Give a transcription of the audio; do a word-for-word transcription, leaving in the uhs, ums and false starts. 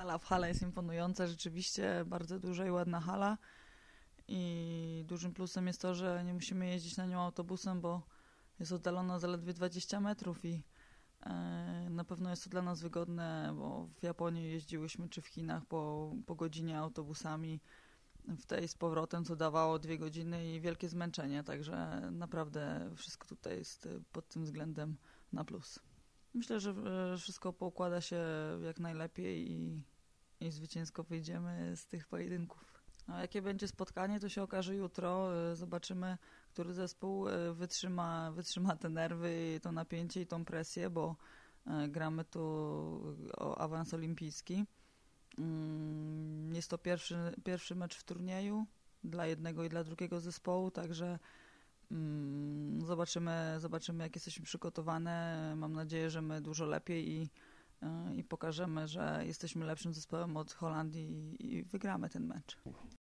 hala w hala jest imponująca, rzeczywiście bardzo duża i ładna hala. I dużym plusem jest to, że nie musimy jeździć na nią autobusem, bo jest oddalona zaledwie dwadzieścia metrów i e, na pewno jest to dla nas wygodne, bo w Japonii jeździłyśmy czy w Chinach po, po godzinie autobusami, w tej z powrotem, co dawało dwie godziny i wielkie zmęczenie, także naprawdę wszystko tutaj jest pod tym względem na plus. Myślę, że wszystko poukłada się jak najlepiej i, i zwycięsko wyjdziemy z tych pojedynków. A jakie będzie spotkanie, to się okaże jutro. Zobaczymy, który zespół wytrzyma, wytrzyma te nerwy, to napięcie i tą presję, bo gramy tu o awans olimpijski. Jest to pierwszy, pierwszy mecz w turnieju dla jednego i dla drugiego zespołu, także zobaczymy, zobaczymy jak jesteśmy przygotowane. Mam nadzieję, że my dużo lepiej i, i pokażemy, że jesteśmy lepszym zespołem od Holandii i, i wygramy ten mecz.